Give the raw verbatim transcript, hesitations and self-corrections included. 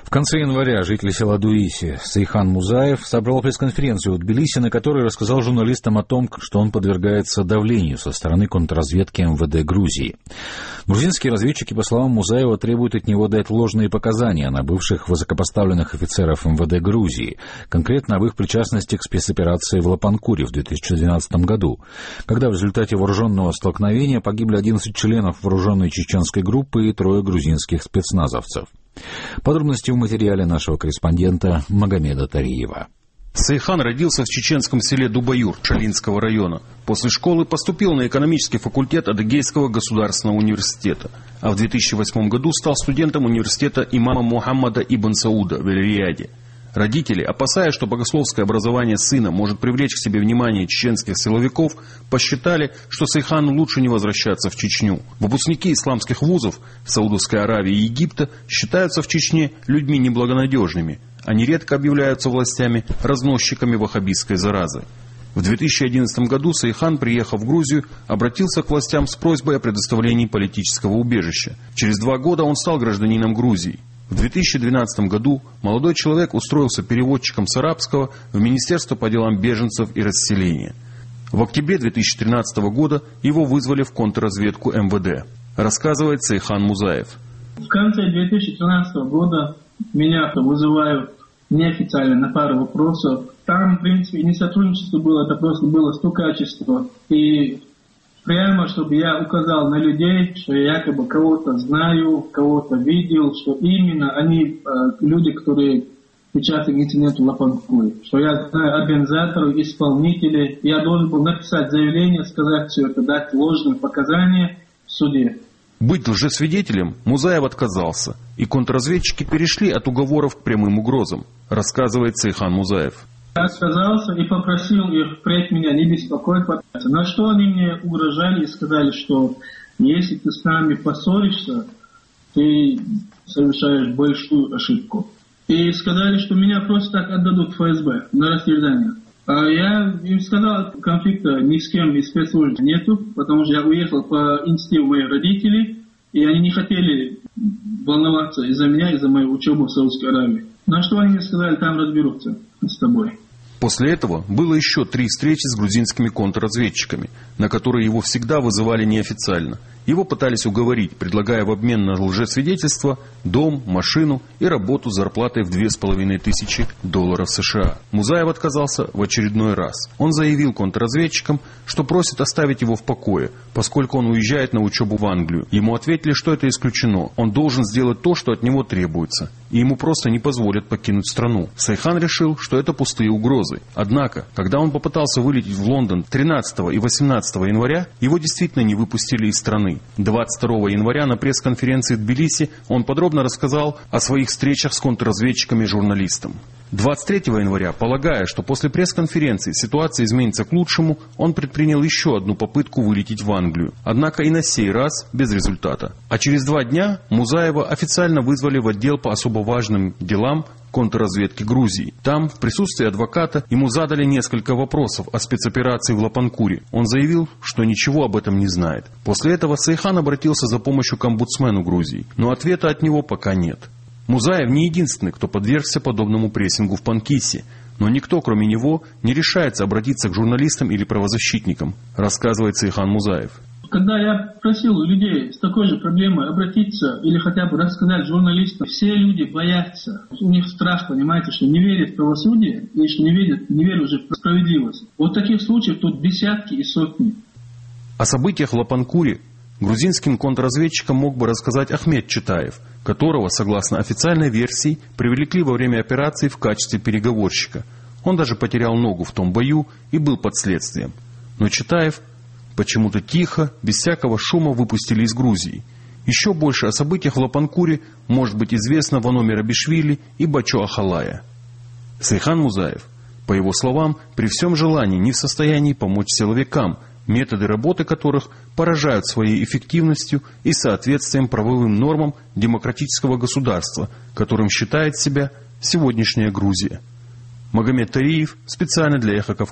В конце января житель села Дуиси Сейхан Музаев собрал пресс-конференцию в Тбилиси, на которой рассказал журналистам о том, что он подвергается давлению со стороны контрразведки эм вэ дэ Грузии. Грузинские разведчики, по словам Музаева, требуют от него дать ложные показания на бывших высокопоставленных офицеров эм вэ дэ Грузии, конкретно об их причастности к спецоперации в Лапанкуре в две тысячи двенадцатом году, когда в результате вооруженного столкновения погибли одиннадцать членов вооруженной чеченской группы и трое грузинских спецназовцев. Подробности в материале нашего корреспондента Магомеда Тариева. Сейхан родился в чеченском селе Дубаюр Шалинского района. После школы поступил на экономический факультет Адыгейского государственного университета, а в две тысячи восьмом году стал студентом университета имама Мухаммада ибн Сауда в Эль-Рияде. Родители, опасаясь, что богословское образование сына может привлечь к себе внимание чеченских силовиков, посчитали, что Сейхану лучше не возвращаться в Чечню. Выпускники исламских вузов Саудовской Аравии и Египта считаются в Чечне людьми неблагонадежными. Они редко объявляются властями разносчиками ваххабистской заразы. В две тысячи одиннадцатом году Сейхан, приехав в Грузию, обратился к властям с просьбой о предоставлении политического убежища. Через два года он стал гражданином Грузии. В две тысячи двенадцатом году молодой человек устроился переводчиком с арабского в Министерство по делам беженцев и расселения. В октябре две тысячи тринадцатого года его вызвали в контрразведку эм вэ дэ. Рассказывает Сейхан Музаев. В конце две тысячи тринадцатого года меня вызывают неофициально на пару вопросов. Там, в принципе, не сотрудничество было, это просто было стукачество. И прямо, чтобы я указал на людей, что я якобы кого-то знаю, кого-то видел, что именно они э, люди, которые участвуют в инциденте в Лапанкуре. Что я знаю организаторов, исполнителей. Я должен был написать заявление, сказать все это, дать ложные показания в суде. Быть лжесвидетелем Музаев отказался, и контрразведчики перешли от уговоров к прямым угрозам, рассказывает Сейхан Музаев. Я отказался и попросил их впредь меня не беспокоить. На что они мне угрожали и сказали, что если ты с нами поссоришься, ты совершаешь большую ошибку. И сказали, что меня просто так отдадут в эф эс бэ на растерзание. А я им сказал, конфликта ни с кем из спецслужб нету, потому что я уехал по инициативе моих родителей, и они не хотели волноваться из-за меня, из-за моей учебы в Саудовской Аравии. На что они мне сказали, там разберутся с тобой. После этого было еще три встречи с грузинскими контрразведчиками, на которые его всегда вызывали неофициально. Его пытались уговорить, предлагая в обмен на лжесвидетельство дом, машину и работу с зарплатой в две с половиной тысячи долларов США. Музаев отказался в очередной раз. Он заявил контрразведчикам, что просит оставить его в покое, поскольку он уезжает на учебу в Англию. Ему ответили, что это исключено. Он должен сделать то, что от него требуется, и ему просто не позволят покинуть страну. Сейхан решил, что это пустые угрозы. Однако, когда он попытался вылететь в Лондон тринадцатого и восемнадцатого января, его действительно не выпустили из страны. двадцать второго января на пресс-конференции в Тбилиси он подробно рассказал о своих встречах с контрразведчиками и журналистом. двадцать третьего января, полагая, что после пресс-конференции ситуация изменится к лучшему, он предпринял еще одну попытку вылететь в Англию. Однако и на сей раз без результата. А через два дня Музаева официально вызвали в отдел по особо важным делам контрразведки Грузии. Там, в присутствии адвоката, ему задали несколько вопросов о спецоперации в Лапанкуре. Он заявил, что ничего об этом не знает. После этого Сейхан обратился за помощью к омбудсмену Грузии, но ответа от него пока нет. Музаев не единственный, кто подвергся подобному прессингу в Панкиссе, но никто, кроме него, не решается обратиться к журналистам или правозащитникам, рассказывает Сейхан Музаев. Когда я просил людей с такой же проблемой обратиться или хотя бы рассказать журналистам, все люди боятся. У них страх, понимаете, что не верят в правосудие и что не верят, не верят уже в справедливость. Вот таких случаев тут десятки и сотни. О событиях в Лапанкуре грузинским контрразведчикам мог бы рассказать Ахмед Читаев, которого, согласно официальной версии, привлекли во время операции в качестве переговорщика. Он даже потерял ногу в том бою и был под следствием. Но Читаев почему-то тихо, без всякого шума выпустили из Грузии. Еще больше о событиях в Лапанкуре может быть известно Вано Мерабишвили и Бачо Ахалая. Сейхан Музаев, по его словам, при всем желании не в состоянии помочь силовикам, методы работы которых поражают своей эффективностью и соответствием правовым нормам демократического государства, которым считает себя сегодняшняя Грузия. Магомед Тариев, специально для Эхо Кавказа.